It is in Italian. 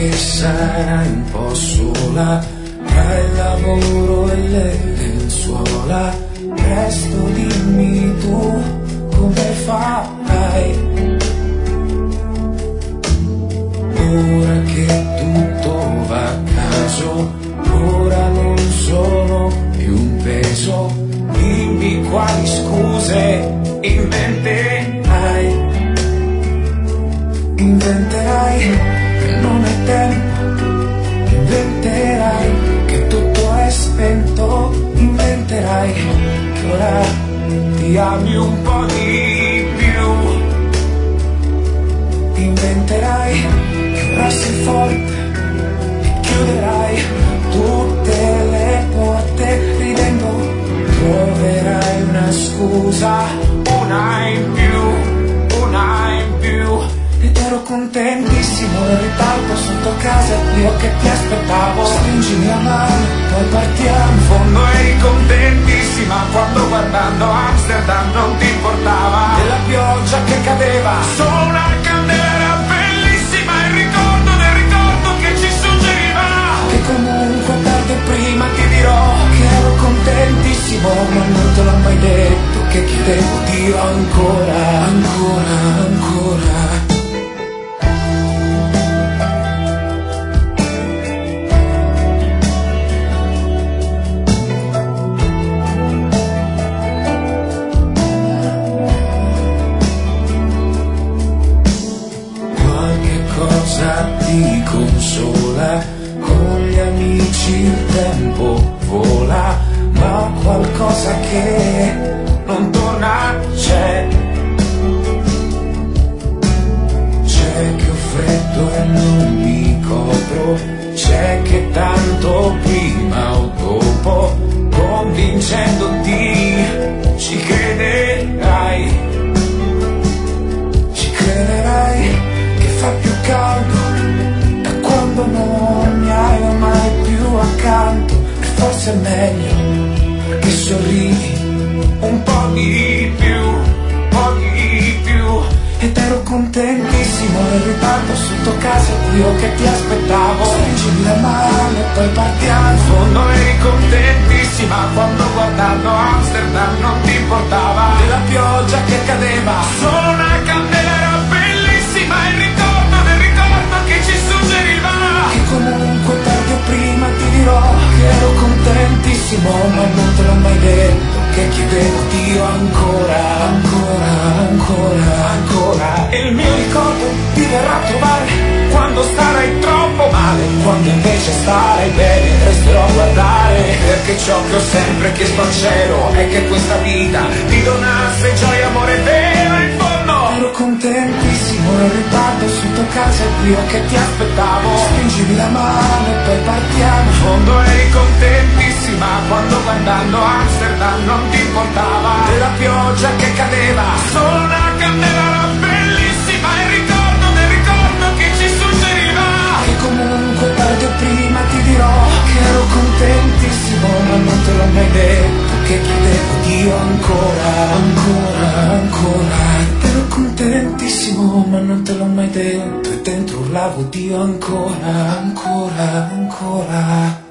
che sarai un po' sola tra il lavoro e le lenzuola. Presto dimmi tu come farai. Ora che tutto va a caso, ora non sono più un peso. Dimmi quali scuse inventerai. Inventerai che non è tempo, inventerai che tutto è spento, inventerai che ora ti ami un po' di più, inventerai che ora sei forte e chiuderai tutte le porte ridendo, troverai una scusa, una in più, una in più. Ed ero contentissimo in ritardo sotto casa, io che ti aspettavo. Stringimi la mano, poi partiamo. In fondo eri contentissima quando guardando Amsterdam non ti importava della pioggia che cadeva. Solo una candela era bellissima, il ricordo del ricordo che ci suggeriva che comunque tardi o prima ti dirò che ero contentissimo, ma non te l'ho mai detto che chiedevo Dio ancora, ancora, ancora. Ti consola, con gli amici il tempo vola, ma qualcosa che non torna c'è. C'è che ho freddo e non mi copro, c'è che tanto prima o dopo, convincendoti, ci crederai. Ci crederai che fa più caldo quando non mi hai mai più accanto, e forse è meglio che sorridi un po' di più, un po' di più. Ed ero contentissimo in ritardo sotto casa, io che ti aspettavo. Stringimi la mano e poi partiamo. In fondo eri contentissima quando guardando Amsterdam non ti importava della pioggia che cadeva. Solo una candela era bellissima, il ricordo del ricordo che ci suggeriva che comunque tardi o prima ti dirò che ero contentissimo, ma non te l'ho mai detto che chiedevo Dio ancora, ancora, ancora, ancora. E il mio ricordo ti verrà a trovare quando starai troppo male, quando invece starai bene resterò a guardare, perché ciò che ho sempre chiesto al cielo è che questa vita ti donasse gioia, amore vero. In fondo ero contentissimo in ritardo sotto casa, io che ti aspettavo. Stringimi la mano e poi partiamo. In fondo eri contentissima quando guardando Amsterdam non ti importava della pioggia che cadeva. Solo una candela era bellissima, il ricordo del ricordo che ci suggeriva che comunque tardi o prima ti dirò che ero contentissimo, ma non te l'ho mai detto che chiedevo Dio ancora, ancora, ancora. Ero contentissimo, ma non te l'ho mai detto, e dentro urlavo Dio ancora, ancora, ancora.